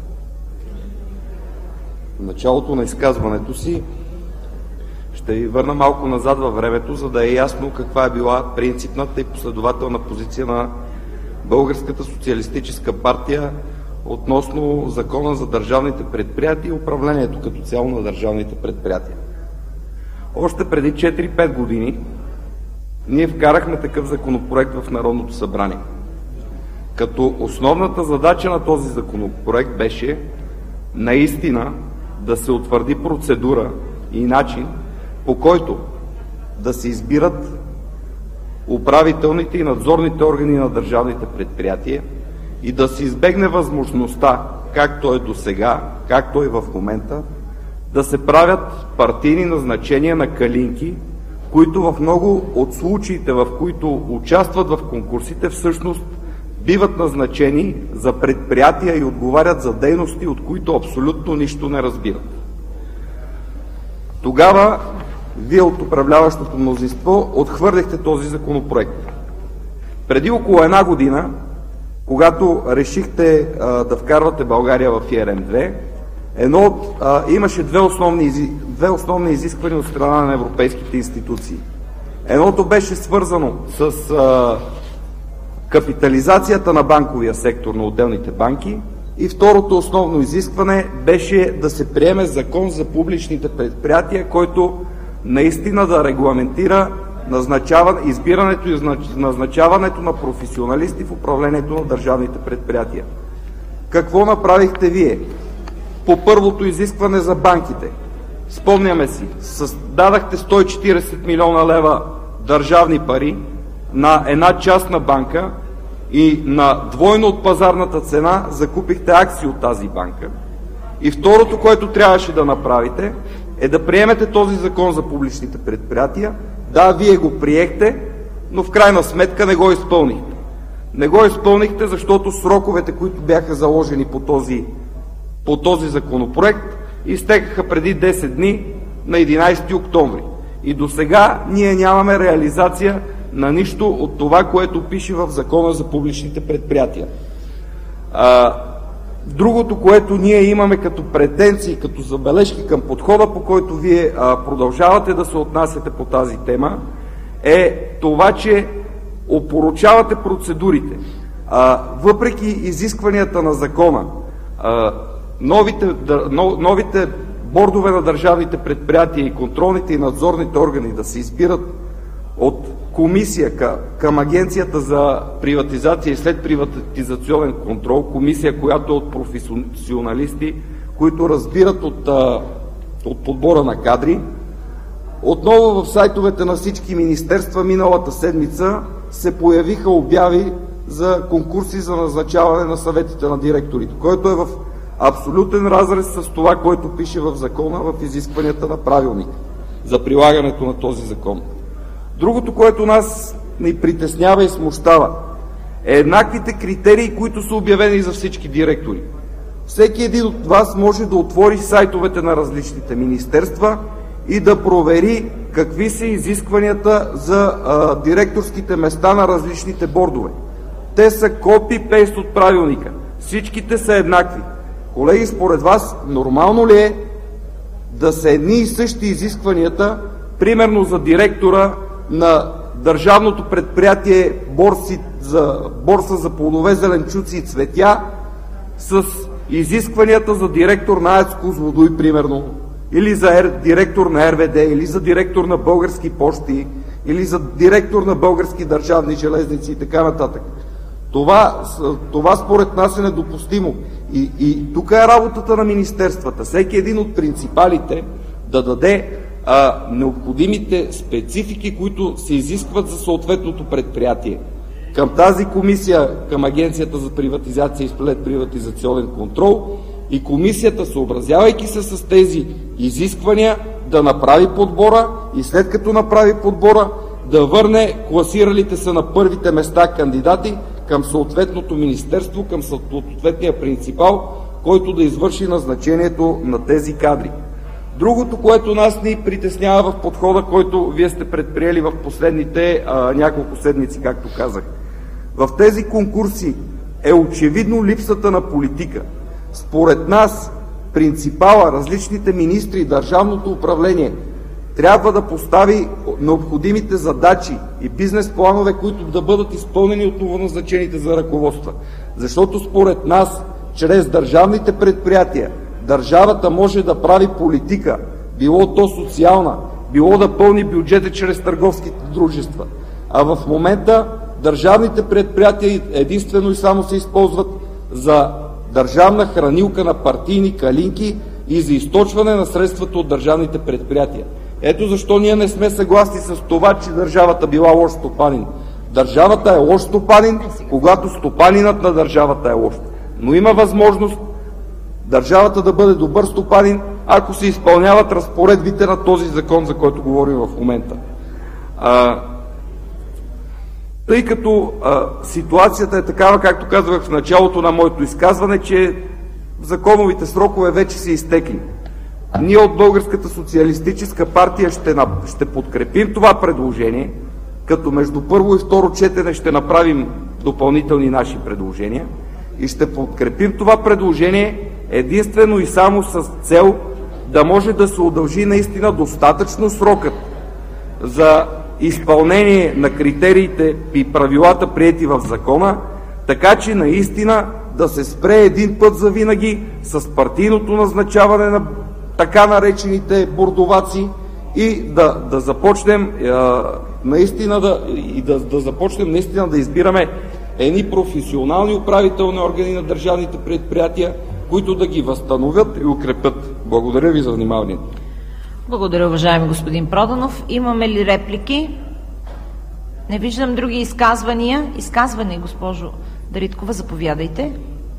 в началото на изказването си ще ви върна малко назад във времето, за да е ясно каква е била принципната и последователна позиция на Българската социалистическа партия относно Закона за държавните предприятия и управлението като цяло на държавните предприятия. Още преди четири-пет години ние вкарахме такъв законопроект в Народното събрание, като основната задача на този законопроект беше наистина да се утвърди процедура и начин, по който да се избират управителните и надзорните органи на държавните предприятия и да се избегне възможността, както е досега, както е в момента, да се правят партийни назначения на калинки, които в много от случаите, в които участват в конкурсите, всъщност биват назначени за предприятия и отговарят за дейности, от които абсолютно нищо не разбират. Тогава вие от управляващото мнозинство отхвърлихте този законопроект. Преди около една година, когато решихте а, да вкарвате България в И Р М две, едно от, а, имаше две основни, две основни изисквания от страна на европейските институции. Едното беше свързано с а, капитализацията на банковия сектор на отделните банки. И второто основно изискване беше да се приеме закон за публичните предприятия, който наистина да регламентира избирането и назначаването на професионалисти в управлението на държавните предприятия. Какво направихте вие? По първото изискване за банките, спомняме си, дадахте сто и четиридесет милиона лева държавни пари на една частна банка и на двойно от пазарната цена закупихте акции от тази банка. И второто, което трябваше да направите, е да приемете този закон за публичните предприятия. Да, вие го приехте, но в крайна сметка не го изпълнихте. Не го изпълнихте, защото сроковете, които бяха заложени по този, по този законопроект, изтекаха преди десет дни на единадесети октомври. И до сега ние нямаме реализация на нищо от това, което пише в Закона за публичните предприятия. А, другото, което ние имаме като претенции, като забележки към подхода, по който вие а, продължавате да се отнасяте по тази тема, е това, че опорочавате процедурите. А, въпреки изискванията на закона, а, новите, да, новите бордове на държавните предприятия и контролните и надзорните органи да се избират от комисия към Агенцията за приватизация и следприватизационен контрол, комисия, която е от професионалисти, които разбират от, от подбора на кадри. Отново в сайтовете на всички министерства миналата седмица се появиха обяви за конкурси за назначаване на съветите на директорите, който е в абсолютен разрез с това, което пише в закона, в изискванията на правилник за прилагането на този закон. Другото, което нас ни притеснява и смущава, е еднаквите критерии, които са обявени за всички директори. Всеки един от вас може да отвори сайтовете на различните министерства и да провери какви са изискванията за а, директорските места на различните бордове. Те са копи-пейст от правилника. Всичките са еднакви. Колеги, според вас нормално ли е да са едни и същи изискванията, примерно за директора на държавното предприятие борси за, борса за плодове, зеленчуци и цветя с изискванията за директор на АЕЦ Козлодуй, примерно, или за ер, директор на Р В Д, или за директор на Български пощи, или за директор на Български държавни железници и така нататък. Това, това според нас е недопустимо. И, и тук е работата на министерствата. Всеки един от принципалите да даде а, необходимите специфики, които се изискват за съответното предприятие. Към тази комисия, към Агенцията за приватизация и следприватизационен контрол, и комисията, съобразявайки се с тези изисквания, да направи подбора и след като направи подбора, да върне класиралите се на първите места кандидати към съответното министерство, към съответния принципал, който да извърши назначението на тези кадри. Другото, което нас ни притеснява в подхода, който вие сте предприели в последните а, няколко седмици, както казах. В тези конкурси е очевидно липсата на политика. Според нас, принципала, различните министри, държавното управление трябва да постави необходимите задачи и бизнес планове, които да бъдат изпълнени от новоназначените за ръководства. Защото според нас, чрез държавните предприятия, държавата може да прави политика, било то социална, било да пълни бюджета чрез търговските дружества. А в момента държавните предприятия единствено и само се използват за държавна хранилка на партийни калинки и за източване на средствата от държавните предприятия. Ето защо ние не сме съгласни с това, че държавата била лош стопанин. Държавата е лош стопанин, когато стопанинът на държавата е лош. Но има възможност държавата да бъде добър стопанин, ако се изпълняват разпоредбите на този закон, за който говорим в момента. А, тъй като а, ситуацията е такава, както казвах в началото на моето изказване, че законовите срокове вече са изтекли. Ние от Българската социалистическа партия ще, ще подкрепим това предложение, като между първо и второ четене ще направим допълнителни наши предложения и ще подкрепим това предложение единствено и само с цел да може да се удължи наистина достатъчно срокът за изпълнение на критериите и правилата, приети в закона, така че наистина да се спре един път за винаги с партийното назначаване на така наречените бордоваци и да, да започнем е, наистина да, и да, да започнем наистина да избираме едни професионални управителни органи на държавните предприятия, които да ги възстановят и укрепят. Благодаря ви за вниманието. Благодаря, уважаеми господин Проданов. Имаме ли реплики? Не виждам други изказвания. Изказване, госпожо Дариткова, заповядайте.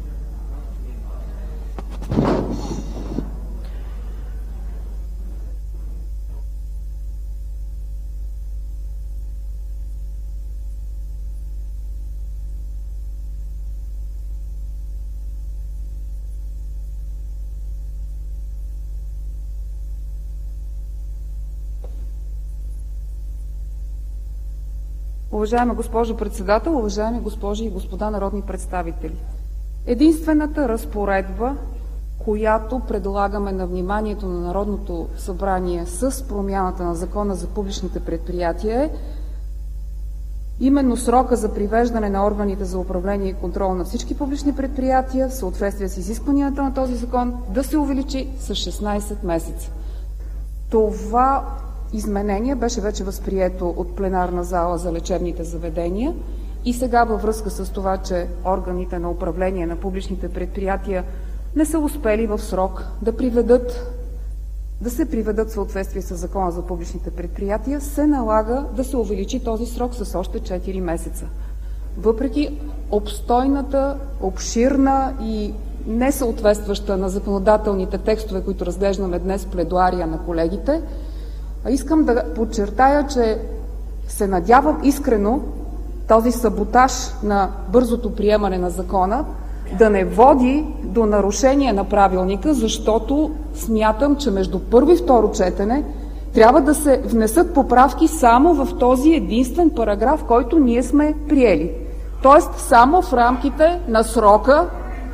Уважаема госпожо председател, уважаеми госпожи и господа народни представители! Единствената разпоредба, която предлагаме на вниманието на Народното събрание с промяната на Закона за публичните предприятия е именно срока за привеждане на органите за управление и контрол на всички публични предприятия в съответствие с изискванията на този закон да се увеличи с шестнайсет месеца. Това изменение беше вече възприето от пленарна зала за лечебните заведения и сега във връзка с това, че органите на управление на публичните предприятия не са успели в срок да приведат, да се приведат в съответствие с Закона за публичните предприятия, се налага да се увеличи този срок с още четири месеца. Въпреки обстойната, обширна и несъответстваща на законодателните текстове, които разглеждаме днес, пледоария на колегите, искам да подчертая, че се надявам искрено този саботаж на бързото приемане на закона да не води до нарушение на правилника, защото смятам, че между първо и второ четене трябва да се внесат поправки само в този единствен параграф, който ние сме приели. Тоест само в рамките на срока.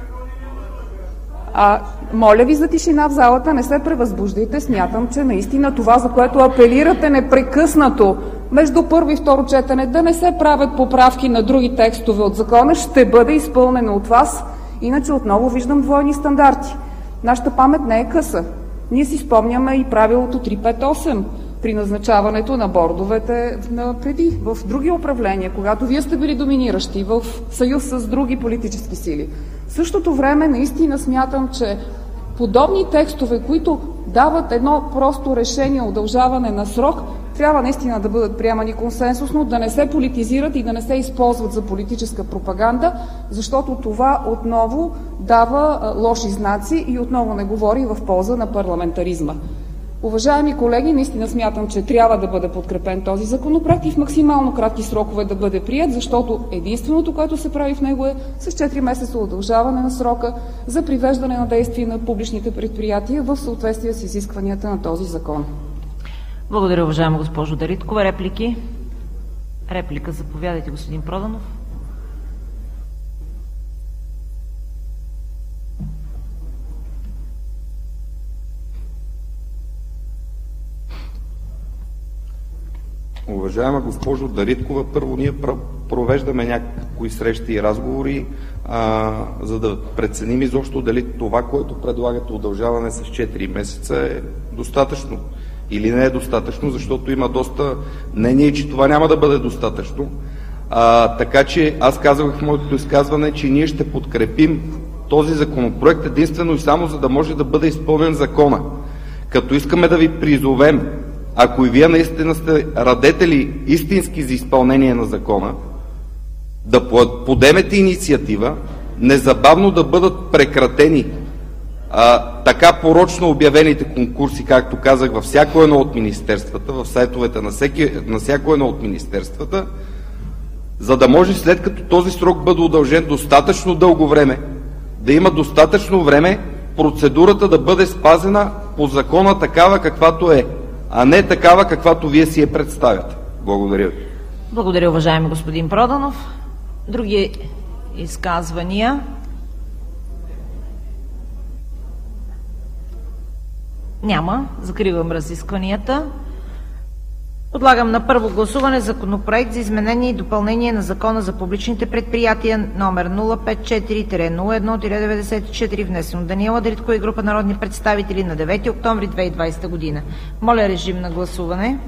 А, моля ви за тишина в залата, не се превъзбуждайте. Смятам, че наистина това, за което апелирате непрекъснато между първо и второ четене, да не се правят поправки на други текстове от закона, ще бъде изпълнено от вас. Иначе отново виждам двойни стандарти. Нашата памет не е къса. Ние си спомняме и правилото три пет осем при назначаването на бордовете на преди, в други управления, когато вие сте били доминиращи в съюз с други политически сили. В същото време наистина смятам, че подобни текстове, които дават едно просто решение удължаване на срок, трябва наистина да бъдат приемани консенсусно, да не се политизират и да не се използват за политическа пропаганда, защото това отново дава лоши знаци и отново не говори в полза на парламентаризма. Уважаеми колеги, наистина смятам, че трябва да бъде подкрепен този законопроект и в максимално кратки срокове да бъде приет, защото единственото, което се прави в него е с четири месеца удължаване на срока за привеждане на действие на публичните предприятия в съответствие с изискванията на този закон. Благодаря, уважаема госпожо Дариткова. Реплики? Реплика, заповядайте, господин Проданов. Уважаема госпожо Дариткова, първо ние провеждаме някакви срещи и разговори, а, за да преценим изобщо дали това, което предлагате удължаване с четири месеца е достатъчно или не е достатъчно, защото има доста мнение, че това няма да бъде достатъчно. А, така че аз казвах в моето изказване, че ние ще подкрепим този законопроект единствено и само за да може да бъде изпълнен закона. Като искаме да ви призовем, ако и вие наистина сте радетели истински за изпълнение на закона, да подемете инициатива, незабавно да бъдат прекратени а, така порочно обявените конкурси, както казах, във всяко едно от министерствата, в сайтовете на, всеки, на всяко едно от министерствата, за да може след като този срок бъде удължен достатъчно дълго време, да има достатъчно време процедурата да бъде спазена по закона такава каквато е, а не такава каквато вие си я представяте. Благодаря ви. Благодаря, уважаеми господин Проданов. Други изказвания? Няма. Закривам разискванията. Подлагам на първо гласуване Законопроект за изменение и допълнение на Закона за публичните предприятия, номер нула пет четири нула едно деветдесет и четири, внесен от Даниела Дариткова и група народни представители на девети октомври две хиляди и двадесета година. Моля, режим на гласуване.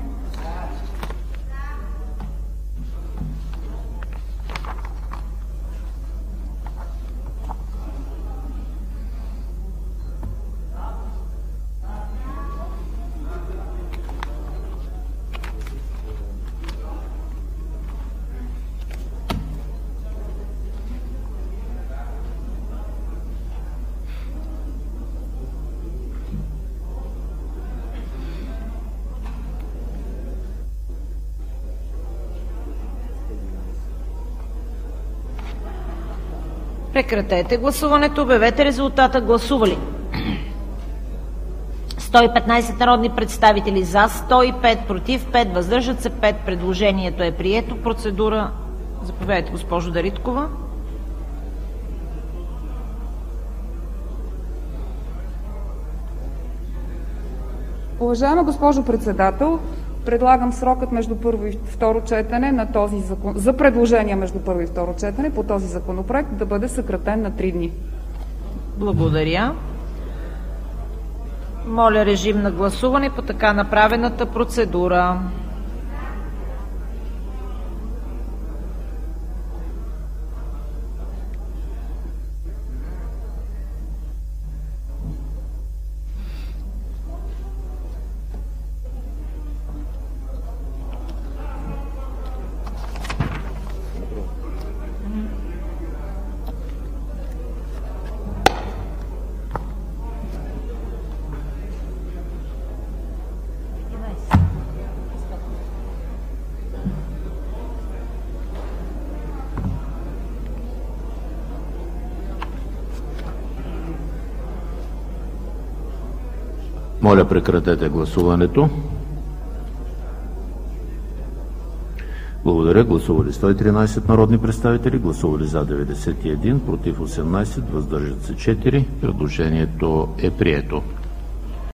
Прекратете гласуването. Обявете резултата. Гласували сто и петнадесет народни представители: за сто и пет, против пет, въздържат се пет. Предложението е прието. Процедура. Заповядайте, госпожо Дариткова. Уважаема госпожо Председател, предлагам срокът между първо и второ четене на този закон, за предложения между първо и второ четене по този законопроект да бъде съкратен на три дни. Благодаря. Моля, режим на гласуване по така направената процедура. Моля, прекратете гласуването. Благодаря. Гласували сто и тринадесет народни представители, гласували за деветдесет и един, против осемнадесет, въздържат се четири. Предложението е прието.